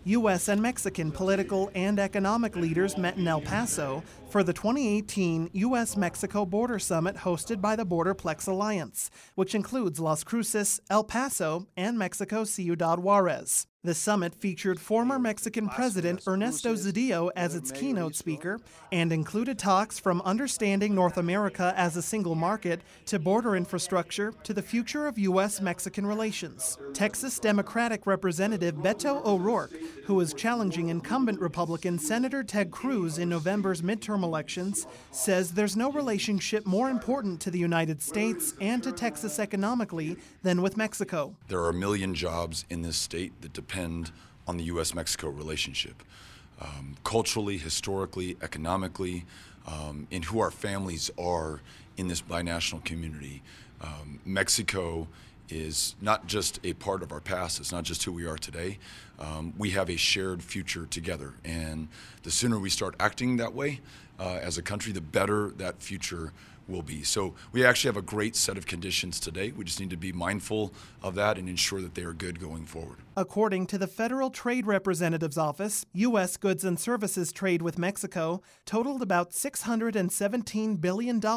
U.S. and Mexican political and economic leaders met in El Paso for the 2018 U.S.-Mexico Border Summit hosted by the Borderplex Alliance, which includes Las Cruces, El Paso, and Mexico's Ciudad Juarez. The summit featured former Mexican President Ernesto Zedillo as its keynote speaker and included talks from understanding North America as a single market to border infrastructure to the future of U.S.-Mexican relations. Texas Democratic Representative Beto O'Rourke, who is challenging incumbent Republican Senator Ted Cruz in November's midterm elections, says there's no relationship more important to the United States and to Texas economically than with Mexico. There are 1 million jobs in this state that depend on the U.S.-Mexico relationship. Culturally, historically, economically, in who our families are in this binational community. Mexico is not just a part of our past, it's not just who we are today. We have a shared future together, and the sooner we start acting that way as a country, the better that future will be. So we actually have a great set of conditions today. We just need to be mindful of that and ensure that they are good going forward. According to the Federal Trade Representative's Office, U.S. goods and services trade with Mexico totaled about $617 billion in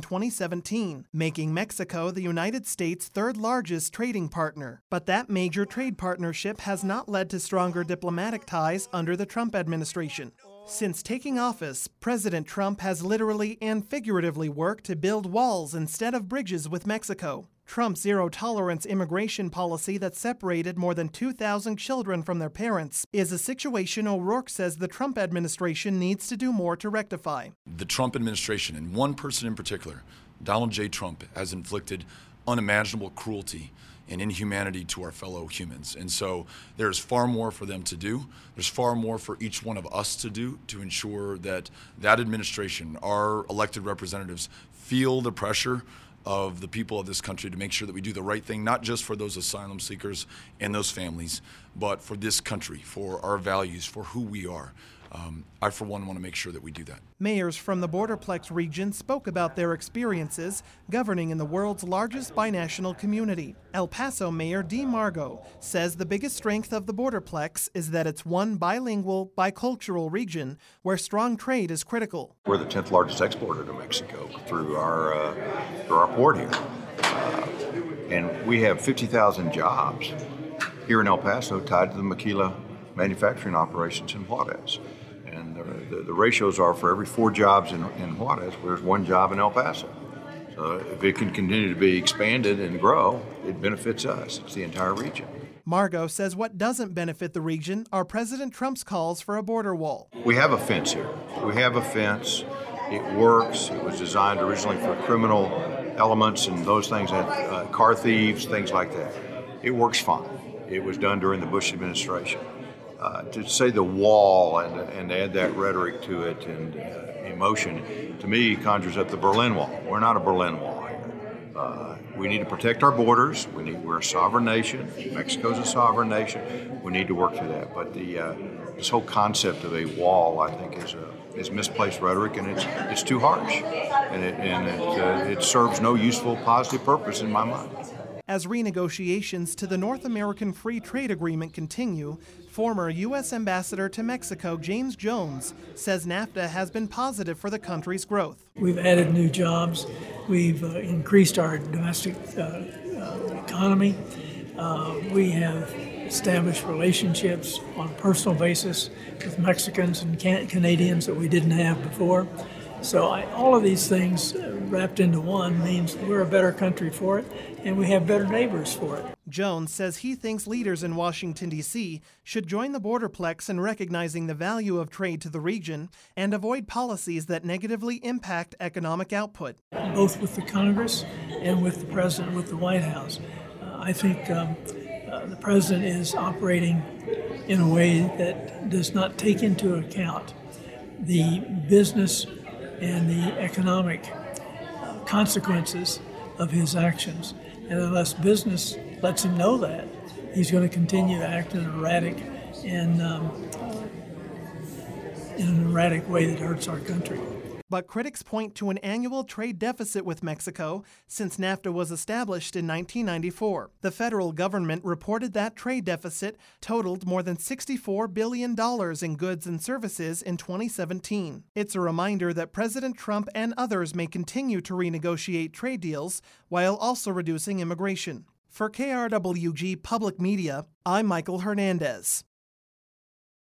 2017, making Mexico the United States' third largest trading partner. But that major trade partnership has not led to stronger diplomatic ties under the Trump administration. Since taking office, President Trump has literally and figuratively worked to build walls instead of bridges with Mexico. Trump's zero-tolerance immigration policy that separated more than 2,000 children from their parents is a situation O'Rourke says the Trump administration needs to do more to rectify. The Trump administration, and one person in particular, Donald J. Trump, has inflicted unimaginable cruelty and inhumanity to our fellow humans. And so there's far more for them to do. There's far more for each one of us to do to ensure that that administration, our elected representatives, feel the pressure of the people of this country to make sure that we do the right thing, not just for those asylum seekers and those families, but for this country, for our values, for who we are. I, for one, want to make sure that we do that. Mayors from the Borderplex region spoke about their experiences governing in the world's largest binational community. El Paso Mayor Dee Margo says the biggest strength of the Borderplex is that it's one bilingual, bicultural region where strong trade is critical. We're the 10th largest exporter to Mexico through our port here. And we have 50,000 jobs here in El Paso tied to the maquila manufacturing operations in Juarez. And the ratios are for every 4 jobs in Juarez, there's 1 job in El Paso. So if it can continue to be expanded and grow, it benefits us. It's the entire region. Margo says what doesn't benefit the region are President Trump's calls for a border wall. We have a fence here. We have a fence. It works. It was designed originally for criminal elements and those things, car thieves, things like that. It works fine. It was done during the Bush administration. To say the wall and add that rhetoric to it and emotion, to me, conjures up the Berlin Wall. We're not a Berlin Wall here. We need to protect our borders. We're a sovereign nation. Mexico's a sovereign nation. We need to work through that. But this whole concept of a wall, I think, is misplaced rhetoric, and it's too harsh, and it serves no useful, positive purpose in my mind. As renegotiations to the North American Free Trade Agreement continue, former U.S. Ambassador to Mexico James Jones says NAFTA has been positive for the country's growth. We've added new jobs. We've increased our domestic economy. We have established relationships on a personal basis with Mexicans and Canadians that we didn't have before. So all of these things wrapped into one means we're a better country for it, and we have better neighbors for it. Jones says he thinks leaders in Washington, D.C. should join the Borderplex in recognizing the value of trade to the region and avoid policies that negatively impact economic output. Both with the Congress and with the President, with the White House. I think the President is operating in a way that does not take into account the business and the economic consequences of his actions. And unless business lets him know that, he's going to continue to act in an erratic way that hurts our country. but critics point to an annual trade deficit with Mexico since NAFTA was established in 1994. The federal government reported that trade deficit totaled more than $64 billion in goods and services in 2017. It's a reminder that President Trump and others may continue to renegotiate trade deals while also reducing immigration. For KRWG Public Media, I'm Michael Hernandez.